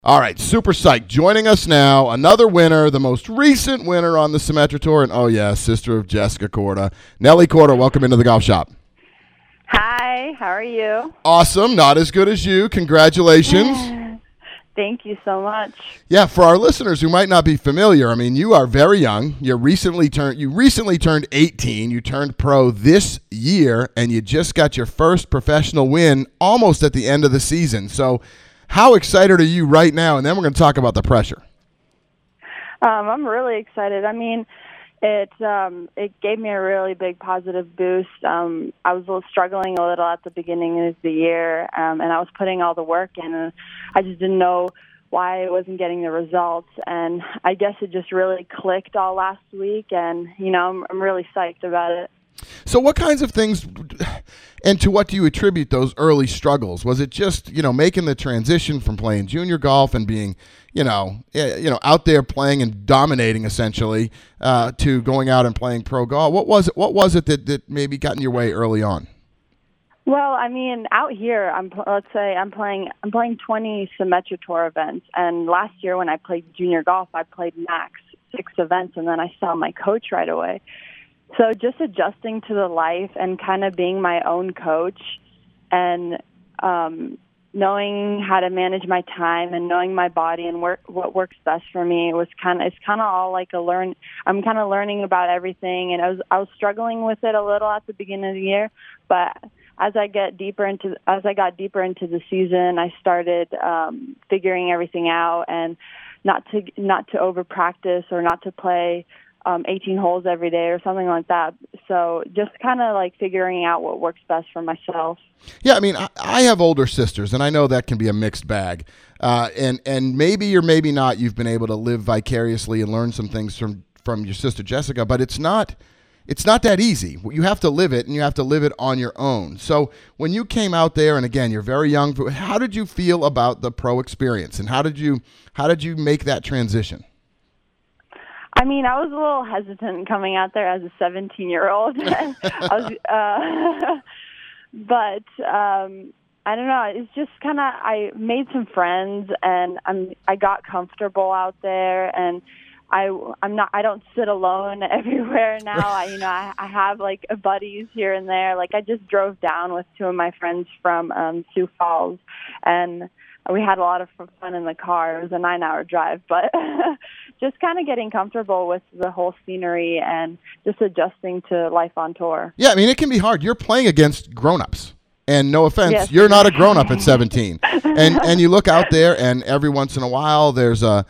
All right, super psyched. Joining us now, another winner, the most recent winner on the Symetra Tour, and oh yeah, sister of Jessica Korda. Nelly Korda, welcome into the golf shop. Hi, how are you? Awesome, not as good as you. Congratulations. Thank you so much. Yeah, for our listeners who might not be familiar, I mean, you are very young. You recently turned 18. You turned pro this year, and you just got your first professional win almost at the end of the season. So how excited are you right now? And then we're going to talk about the pressure. I'm really excited. I mean, it gave me a really big positive boost. I was struggling a little at the beginning of the year, and I was putting all the work in, and I just didn't know why I wasn't getting the results. And I guess it just really clicked all last week, and, I'm really psyched about it. So what kinds of things, and to what do you attribute those early struggles? Was it just, making the transition from playing junior golf and being, out there playing and dominating essentially, to going out and playing pro golf? What was it that maybe got in your way early on? Well, I mean, out here, I'm playing 20 Symetra Tour events, and last year when I played junior golf, I played max 6 events, and then I saw my coach right away. So just adjusting to the life and kind of being my own coach and knowing how to manage my time and knowing my body and what works best for me it's kind of all like I'm kind of learning about everything, and I was struggling with it a little at the beginning of the year, but as I got deeper into the season, I started figuring everything out and not to over practice or not to play 18 holes every day or something like that. So just kind of like figuring out what works best for myself. Yeah, I mean, I have older sisters, and I know that can be a mixed bag. And maybe or maybe not, you've been able to live vicariously and learn some things from your sister Jessica, but it's not that easy. You have to live it, and you have to live it on your own. So when you came out there, and again, you're very young, how did you feel about the pro experience, and how did you make that transition? I mean, I was a little hesitant coming out there as a 17-year-old. But I don't know. It's just kind of, I made some friends, and I got comfortable out there, and I don't sit alone everywhere now. I have like buddies here and there. Like I just drove down with 2 of my friends from Sioux Falls, and we had a lot of fun in the car. It was a 9-hour drive, but just kind of getting comfortable with the whole scenery and just adjusting to life on tour. Yeah, I mean, it can be hard. You're playing against grown-ups. And no offense, yes. You're not a grown-up at 17. And you look out there, and every once in a while there's a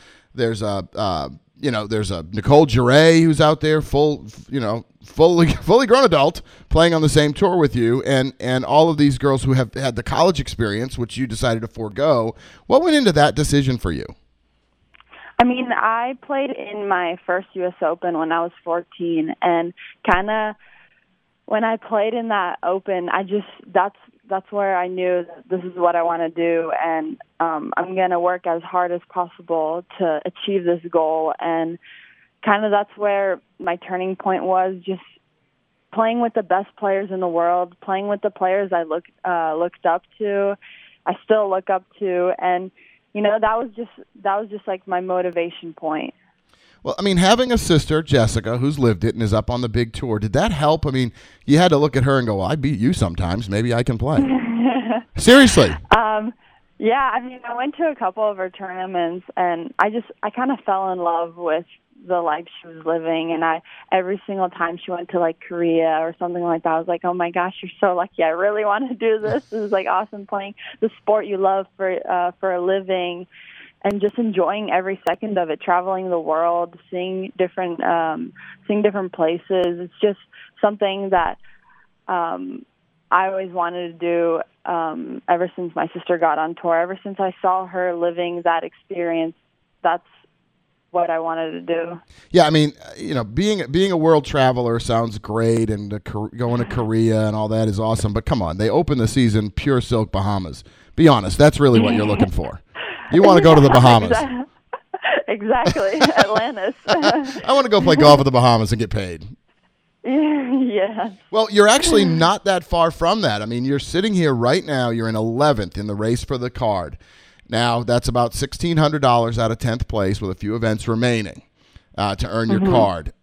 Nicole Giray who's out there, fully grown adult, playing on the same tour with you, and all of these girls who have had the college experience, which you decided to forego. What went into that decision for you? I mean, I played in my first U.S. Open when I was 14, and kind of when I played in that Open, that's where I knew that this is what I want to do, and I'm going to work as hard as possible to achieve this goal. And kind of that's where my turning point was, just playing with the best players in the world, playing with the players I looked up to, I still look up to, and that was just like my motivation point. Well, I mean, having a sister, Jessica, who's lived it and is up on the big tour, did that help? I mean, you had to look at her and go, well, I beat you sometimes. Maybe I can play. Seriously. Yeah, I mean, I went to a couple of her tournaments, and I kind of fell in love with the life she was living, and every single time she went to like Korea or something like that, I was like, oh my gosh, you're so lucky. I really want to do this. This is like awesome, playing the sport you love for a living. And just enjoying every second of it, traveling the world, seeing different places. It's just something that I always wanted to do ever since my sister got on tour. Ever since I saw her living that experience, that's what I wanted to do. Yeah, I mean, being a world traveler sounds great, and going to Korea and all that is awesome. But come on, they open the season pure silk Bahamas. Be honest, that's really what you're looking for. You want to go to the Bahamas. Exactly. Atlantis. I want to go play golf in the Bahamas and get paid. Yeah. Well, you're actually not that far from that. I mean, you're sitting here right now. You're in 11th in the race for the card. Now, that's about $1,600 out of 10th place with a few events remaining to earn your card.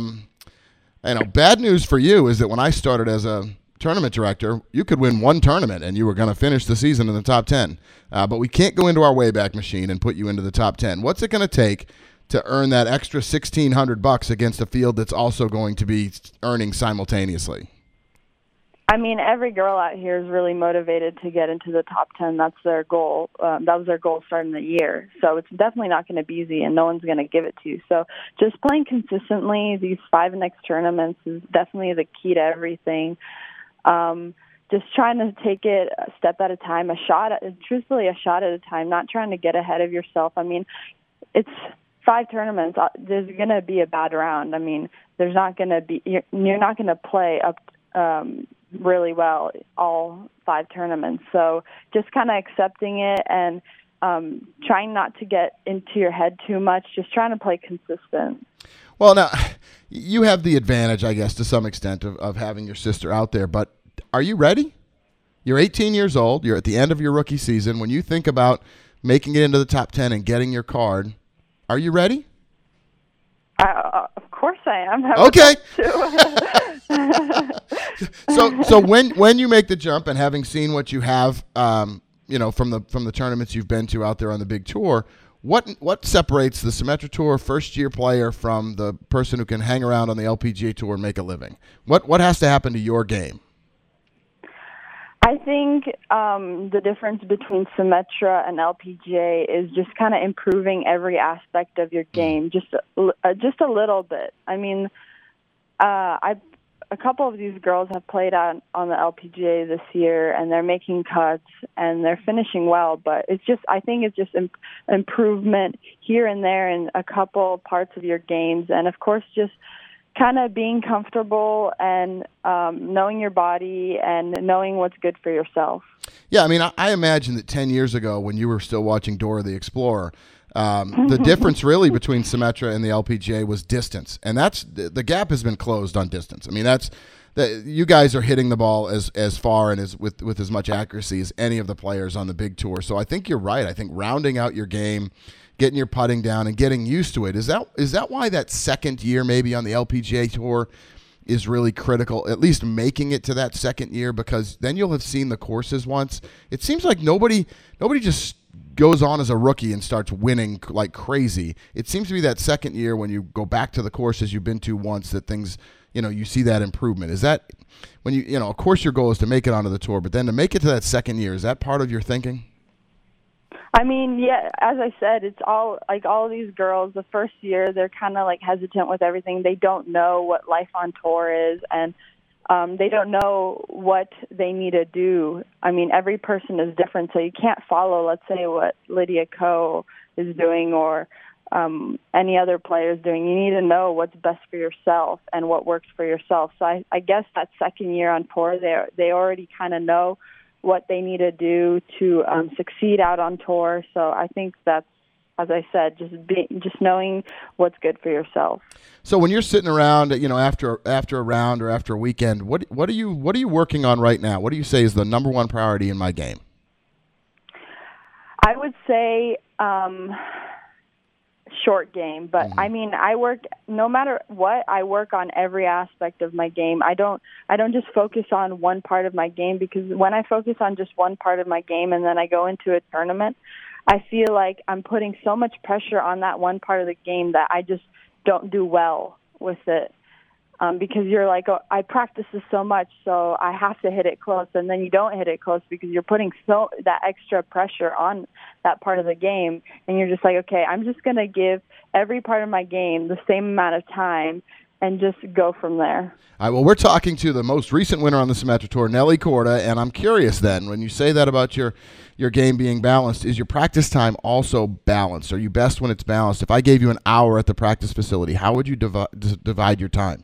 Bad news for you is that when I started as a tournament director, you could win one tournament and you were going to finish the season in the top 10. But we can't go into our Wayback Machine and put you into the top 10. What's it going to take to earn that extra $1,600 against a field that's also going to be earning simultaneously? I mean, every girl out here is really motivated to get into the top 10. That's their goal. That was their goal starting the year. So it's definitely not going to be easy, and no one's going to give it to you. So just playing consistently these 5 next tournaments is definitely the key to everything. Just trying to take it a step at a time, truthfully a shot at a time, not trying to get ahead of yourself. I mean, it's 5 tournaments. There's going to be a bad round. I mean, there's not going to be, you're not going to play up really well all 5 tournaments. So just kind of accepting it and trying not to get into your head too much, just trying to play consistent. Well, now, you have the advantage, I guess, to some extent of having your sister out there, but are you ready? You're 18 years old. You're at the end of your rookie season. When you think about making it into the top 10 and getting your card, are you ready? Of course I am. Okay. So when you make the jump and having seen what you have, from the tournaments you've been to out there on the big tour, what separates the Symetra Tour first-year player from the person who can hang around on the LPGA Tour and make a living? What has to happen to your game? I think the difference between Symetra and LPGA is just kind of improving every aspect of your game, just a little bit. I mean, a couple of these girls have played on the LPGA this year, and they're making cuts and they're finishing well. But I think it's just improvement here and there in a couple parts of your games, and of course, just kind of being comfortable and knowing your body and knowing what's good for yourself. Yeah, I mean, I imagine that 10 years ago when you were still watching Dora the Explorer, the difference really between Symetra and the LPGA was distance, and the gap has been closed on distance. I mean, you guys are hitting the ball as far and with as much accuracy as any of the players on the big tour. So I think you're right. I think rounding out your game, getting your putting down, and getting used to it, is that why that second year maybe on the LPGA Tour is really critical, at least making it to that second year, because then you'll have seen the courses once. It seems like nobody just goes on as a rookie and starts winning like crazy. It seems to be that second year when you go back to the courses you've been to once that things, you see that improvement. Is that when of course your goal is to make it onto the tour, but then to make it to that second year, is that part of your thinking? I mean, yeah, as I said, it's all of these girls, the first year, they're kind of like hesitant with everything. They don't know what life on tour is, and they don't know what they need to do. I mean, every person is different, so you can't follow, let's say, what Lydia Ko is doing or any other player is doing. You need to know what's best for yourself and what works for yourself. So I guess that second year on tour, they already kind of know what they need to do to succeed out on tour. So I think that's, as I said, just knowing what's good for yourself. So when you're sitting around, after a round or after a weekend, what are you working on right now? What do you say is the number one priority in my game? I would say short game, but I mean, no matter what, I work on every aspect of my game. I don't just focus on one part of my game, because when I focus on just one part of my game and then I go into a tournament, I feel like I'm putting so much pressure on that one part of the game that I just don't do well with it. Because you're like, oh, I practice this so much, so I have to hit it close, and then you don't hit it close because you're putting that extra pressure on that part of the game, and you're just like, okay, I'm just going to give every part of my game the same amount of time and just go from there. All right, well, we're talking to the most recent winner on the Symetra Tour, Nelly Korda, and I'm curious then, when you say that about your game being balanced, is your practice time also balanced? Are you best when it's balanced? If I gave you an hour at the practice facility, how would you divide your time?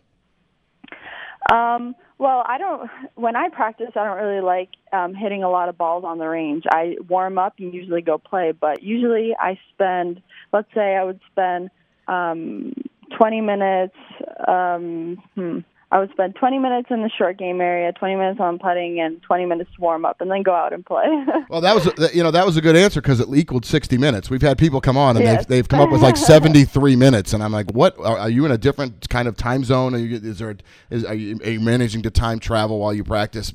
Well, when I practice, I don't really like hitting a lot of balls on the range. I warm up and usually go play, but usually I would spend 20 minutes, I would spend 20 minutes in the short game area, 20 minutes on putting, and 20 minutes to warm up, and then go out and play. Well, that was a good answer because it equaled 60 minutes. We've had people come on and Yes. they've come up with like 73 minutes, and I'm like, what? Are you in a different kind of time zone? Are you managing to time travel while you practice?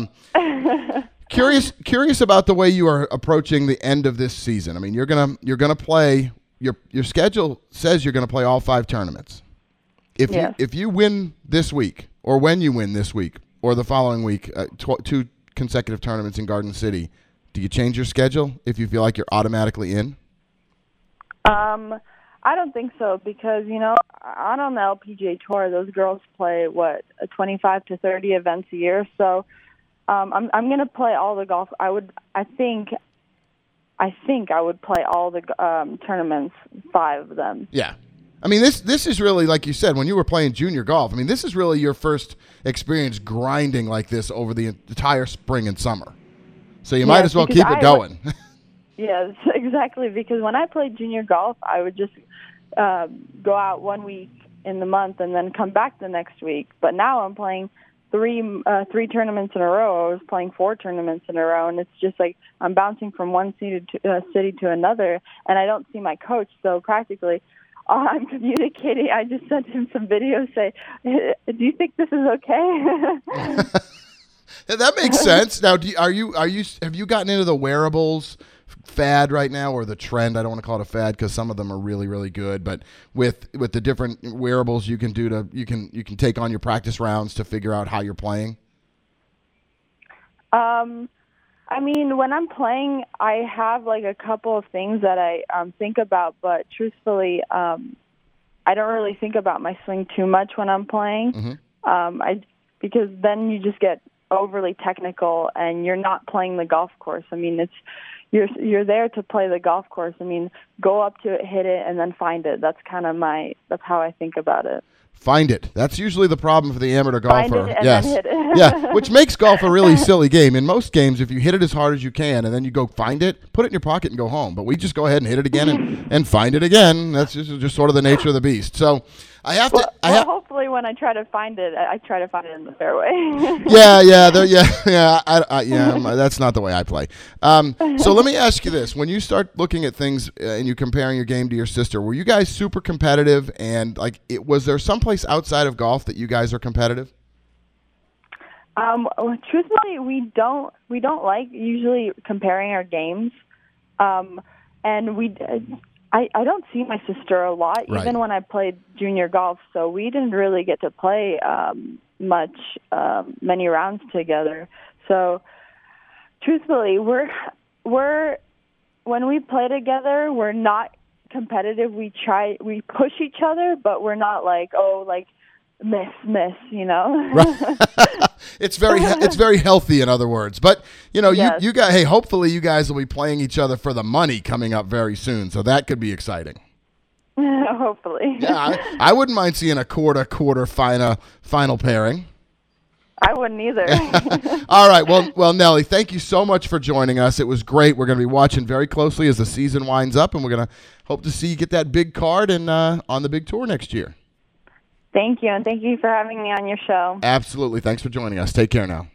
Curious about the way you are approaching the end of this season. I mean, you're gonna play. Your schedule says you're gonna play all 5 tournaments. If you win this week, or when you win this week, or the following week, 2 consecutive tournaments in Garden City, do you change your schedule if you feel like you're automatically in? I don't think so because, out on the LPGA Tour, those girls play, 25 to 30 events a year. So I'm going to play all the golf. I think I would play all the tournaments, 5 of them. Yeah. I mean, this is really, like you said, when you were playing junior golf, I mean, this is really your first experience grinding like this over the entire spring and summer. So you might as well keep it going. Yes, exactly. Because when I played junior golf, I would just go out 1 week in the month and then come back the next week. But now I'm playing three tournaments in a row. I was playing 4 tournaments in a row, and it's just like I'm bouncing from one city to another, and I don't see my coach. So practically, I'm communicating. I just sent him some videos. Say, do you think this is okay? That makes sense. Now, have you gotten into the wearables fad right now, or the trend? I don't want to call it a fad because some of them are really, really good. But with the different wearables you can do you can take on your practice rounds to figure out how you're playing. I mean, when I'm playing, I have like a couple of things that I think about, but truthfully, I don't really think about my swing too much when I'm playing. Mm-hmm. Because then you just get overly technical and you're not playing the golf course. I mean, you're there to play the golf course. I mean, go up to it, hit it, and then find it. That's kind of that's how I think about it. Find it. That's usually the problem for the amateur golfer. Find it and yes. then hit it. Yeah, which makes golf a really silly game. In most games, if you hit it as hard as you can and then you go find it, put it in your pocket and go home. But we just go ahead and hit it again and find it again. That's just sort of the nature of the beast. So I have to. Hopefully, when I try to find it, I try to find it in the fairway. That's not the way I play. So let me ask you this: when you start looking at things and you comparing your game to your sister, were you guys super competitive? And was there someplace outside of golf that you guys are competitive? Truthfully, we don't like usually comparing our games, and I don't see my sister a lot, right. Even when I played junior golf. So we didn't really get to play many rounds together. So truthfully, when we play together, we're not competitive. We push each other, but we're not miss, Right. It's very healthy, in other words. But yes. you guys, hey, hopefully you guys will be playing each other for the money coming up very soon. So that could be exciting. Hopefully. Yeah, I wouldn't mind seeing a quarter final pairing. I wouldn't either. All right. Well, Nelly, thank you so much for joining us. It was great. We're going to be watching very closely as the season winds up, and we're going to hope to see you get that big card and on the big tour next year. Thank you, and thank you for having me on your show. Absolutely. Thanks for joining us. Take care now.